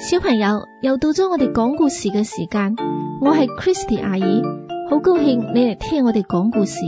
小朋友，又到咗我哋講故事嘅時間，我係 Christy 阿姨，好高興你嚟聽我哋講故事。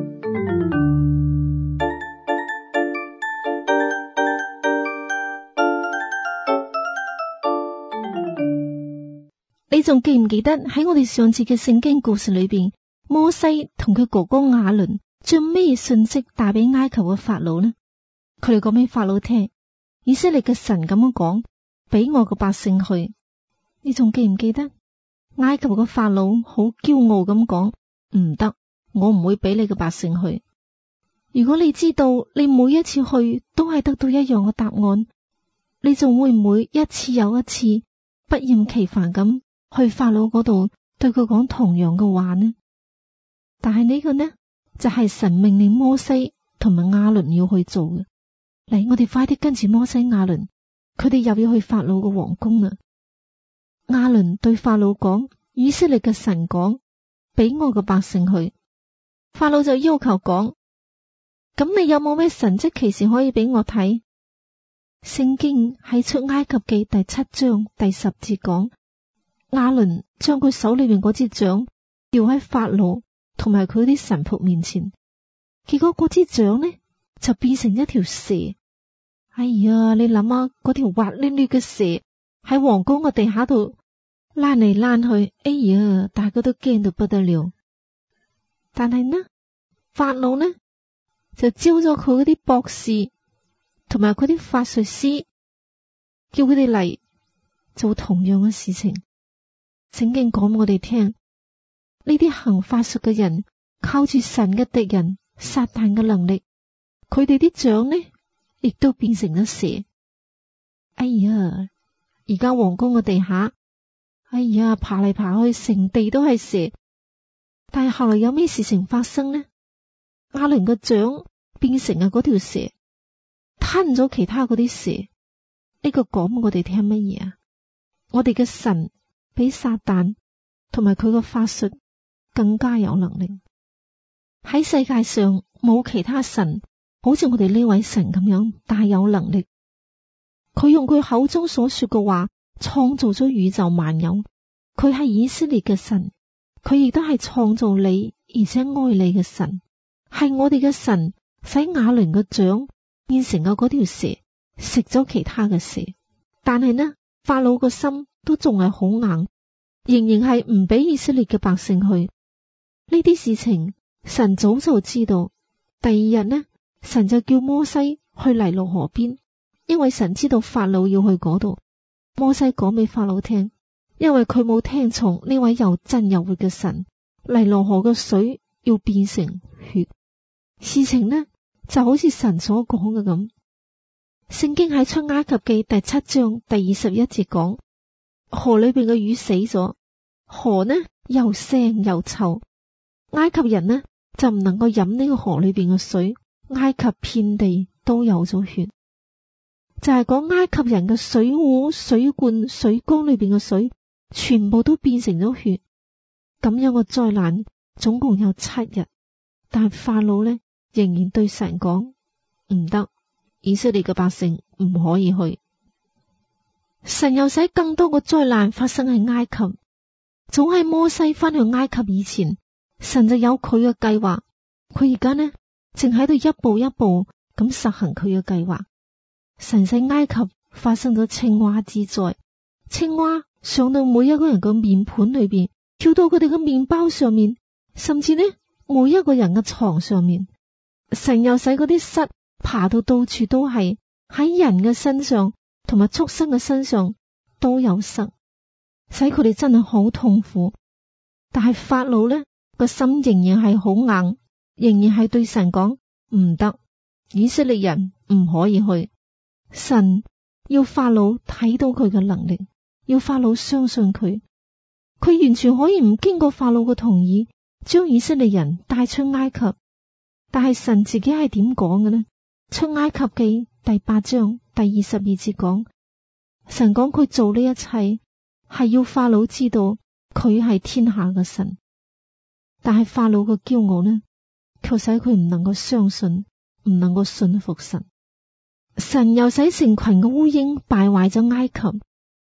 你仲記唔記得喺我哋上次嘅聖經故事裏邊，摩西同佢哥哥亞倫將咩信息帶俾埃及嘅法老呢？佢哋講俾法老聽，以色列嘅神咁樣講，俾我個百姓去。你仲記唔記得？埃及個法老好驕傲咁講，唔得，我唔會俾你個百姓去。如果你知道你每一次去都係得到一樣嘅答案，你仲會唔會一次又一次不厭其煩咁去法老嗰度對佢講同樣嘅話呢？但係呢個呢，就係神命令摩西同埋亞倫要去做嘅。嚟，我哋快啲跟住摩西亞倫，佢哋又要去法老嘅皇宮啦。亞倫對法老講，以色列嘅神講，俾我個百姓去。法老就要求講，咁你有冇咩神蹟奇事可以俾我睇？聖經喺出埃及記第7章第10節講，亞倫將佢手裏邊嗰支杖掉喺法老同埋佢啲臣僕面前，結果嗰支杖呢就變成一條蛇。哎呀，你諗下，嗰條滑溜溜嘅蛇喺皇宮嘅地下度躝嚟躝去，哎呀，大家都驚到不得了。但係呢，法老呢就招咗佢嗰啲博士同埋佢啲法術師，叫佢哋嚟做同樣嘅事情。聖經講我哋聽，呢啲行法術嘅人靠住神嘅敵人撒旦嘅能力，佢哋啲杖呢亦都變成咗蛇。哎呀，而家皇宮嘅地下，哎呀，爬嚟爬去，成地都係蛇。但係後來有咩事情發生呢？亞倫嘅杖變成嗰條蛇，吞咗其他嗰啲蛇。呢個講我哋聽乜嘢啊？我哋嘅神比撒旦同埋佢個法術更加有能力。喺世界上冇其他神好似我哋呢位神咁樣大有能力。佢用佢口中所說嘅話創造咗宇宙萬有。佢係以色列嘅神，佢亦都係創造你而且愛你嘅神。係我哋嘅神使亞倫嘅杖變成咗嗰條蛇，食咗其他嘅蛇。但係呢，法老個心都仲係好硬，仍然係唔俾以色列嘅百姓去。呢啲事情神早就知道。第二日呢，神就叫摩西去尼羅河邊，因為神知道法老要去嗰度。摩西講俾法老聽，因為佢冇聽從呢位又真又活嘅神，尼羅河嘅水要變成血。事情呢就好似神所講嘅咁。聖經喺出埃及記第7章第21節講，河裏邊嘅魚死咗，河呢又腥又臭，埃及人呢就唔能夠飲呢個河裏邊嘅水，埃及遍地都有咗血。就係講埃及人嘅水壺、水罐、水缸裏邊嘅水全部都變成咗血。咁樣嘅災難總共有7日，但法老呢仍然對神講，唔得，以色列嘅百姓唔可以去。神又使更多嘅災難發生喺埃及。早喺摩西翻去埃及以前，神就有佢嘅計劃。佢而家呢正喺度一步一步咁實行佢嘅計劃。神使埃及發生咗青蛙之災，青蛙上到每一個人嘅面盤裏邊，跳到佢哋嘅麵包上面，甚至呢每一個人嘅床上面。神又使嗰啲虱爬到到處都係，喺人嘅身上同埋畜生嘅身上都有虱，使佢哋真係好痛苦。但係法老呢個心仍然係好硬，仍然係對神講，唔得，以色列人唔可以去。神要法老睇到佢嘅能力，要法老相信佢。佢完全可以唔經過法老嘅同意，將以色列人帶出埃及。但係神自己係點講嘅呢？出埃及記第8章第22節講，神講佢做呢一切係要法老知道佢係天下嘅神。但係法老嘅驕傲呢，卻使佢唔能夠相信，唔能夠信服神。神又使成群嘅烏蠅敗壞咗埃及，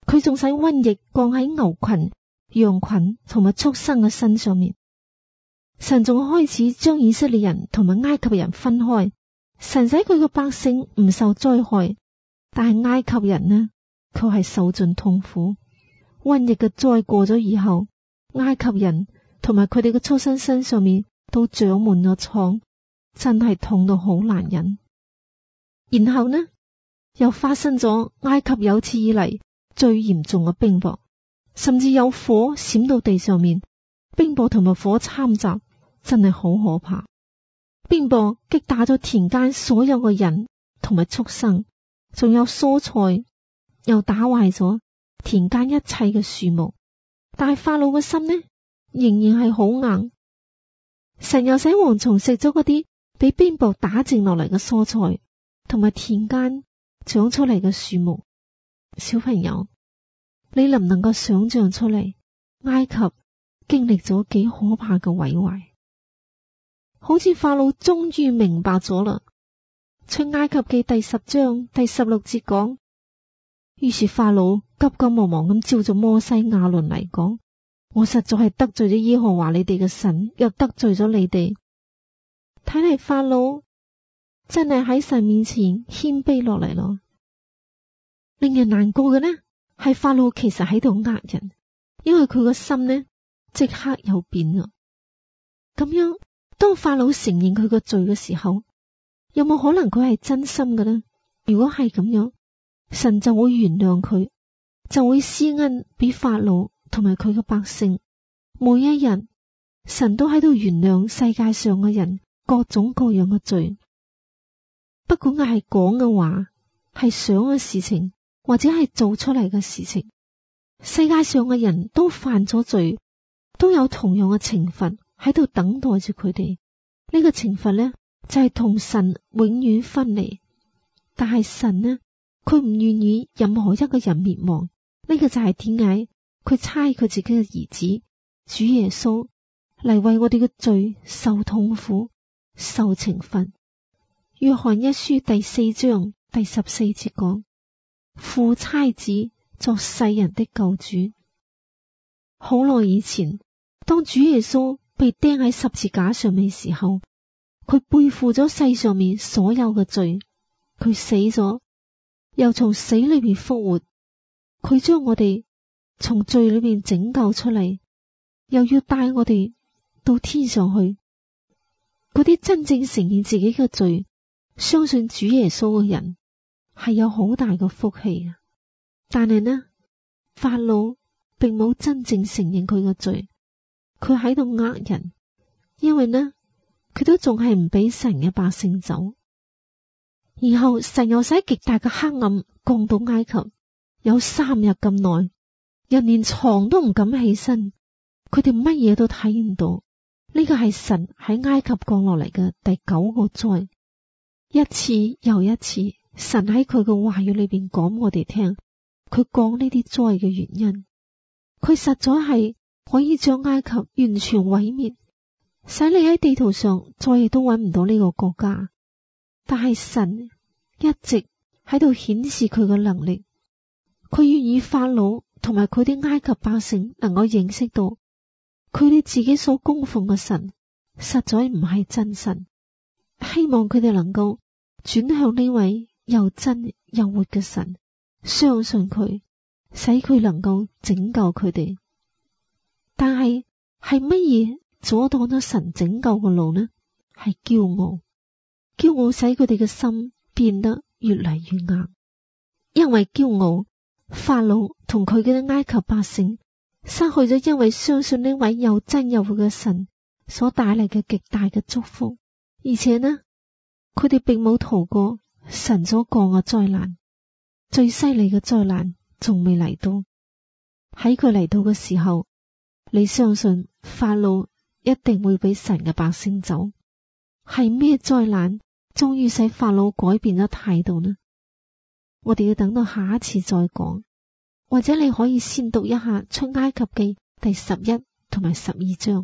佢仲使瘟疫降喺牛群、羊群同埋畜生嘅身上面。神仲開始將以色列人同埋埃及人分開，神使佢嘅百姓唔受災害，但係埃及人呢，佢係受盡痛苦。瘟疫嘅災過咗以後，埃及人同埋佢哋嘅畜生身上面都長滿咗瘡，真係痛到好難忍。然後呢，又發生咗埃及有史以嚟最嚴重嘅冰雹，甚至有火閃到地上面，冰雹同埋火摻雜，真係好可怕。冰雹擊打咗田間所有嘅人同埋畜生，仲有蔬菜，又打壞咗田間一切嘅樹木。但係法老嘅心呢，仍然係好硬。神又使蝗蟲食咗嗰啲俾冰雹打剩落嚟嘅蔬菜，同埋田間長出嚟嘅樹木。小朋友，你能唔能夠想象出嚟埃及經歷咗幾可怕嘅毀壞？好似法老終於明白咗啦。出埃及記第10章第16節講，於是法老急急忙忙咁召咗摩西亞倫嚟講，我實在係得罪咗耶和華你哋嘅神，又得罪咗你哋。睇嚟法老真係喺神面前謙卑落嚟咯。令人難過嘅呢，係法老其實喺度呃人，因為佢個心呢即刻又變啦。咁樣，當法老承認佢個罪嘅時候，有冇可能佢係真心嘅呢？如果係咁樣，神就會原諒佢，就會施恩俾法老同埋佢嘅百姓。每一日，神都喺度原諒世界上嘅人各種各樣嘅罪，不管係講嘅話，係想嘅事情，或者係做出嚟嘅事情，世界上嘅人都犯咗罪，都有同樣嘅懲罰喺度等待住佢哋。呢個懲罰呢，就係同神永遠分離。但係神呢，佢唔願意任何一個人滅亡。呢個就係點解佢差佢自己嘅兒子主耶穌嚟為我哋嘅罪受痛苦、受懲罰。約翰一書第4章第14節講，父差子作世人的救主。好耐以前，當主耶穌被釘喺十字架上面嘅時候，佢背負咗世上面所有嘅罪，佢死咗，又從死裏面復活，佢將我哋從罪裏面拯救出嚟，又要帶我哋到天上去。嗰啲真正承認自己嘅罪，相信主耶穌嘅人，係有好大嘅福氣嘅。但係呢，法老並冇真正承認佢嘅罪，佢喺度呃人，因為呢，佢都仲係唔俾神嘅百姓走。然後神又使極大嘅黑暗降到埃及，有3日咁耐，人連床都唔敢起身，佢哋乜嘢都睇唔到。呢個係神喺埃及降落嚟嘅第9個災，一次又一次，神喺佢嘅話語裏邊講我哋聽，佢降呢啲災嘅原因，佢實在係可以將埃及完全毀滅，使你喺地圖上再亦都揾唔到呢個國家。但係神一直喺度顯示佢嘅能力，佢願意法老同埋佢啲埃及百姓能夠認識到，佢哋自己所供奉嘅神實在唔係真神，希望佢哋能夠轉向呢位又真又活嘅神，相信佢，使佢能夠拯救佢哋。但係乜嘢阻擋咗神拯救嘅路呢？係驕傲，驕傲使佢哋嘅心變得越嚟越硬。因為驕傲，法老同佢嘅埃及百姓失去咗因為相信呢位又真又活嘅神所帶嚟嘅極大嘅祝福。而且呢，佢哋並冇逃過神所降嘅災難，最犀利嘅災難仲未嚟到。喺佢嚟到嘅時候，你相信法老一定會俾神嘅百姓走？係咩災難終於使法老改變咗態度呢？我哋要等到下一次再講，或者你可以先讀一下出埃及記第11同埋12章。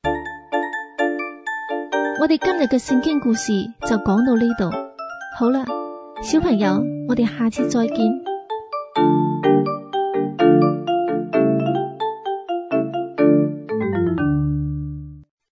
我哋今日嘅聖經故事就講到呢度，好啦，小朋友，我哋下次再見。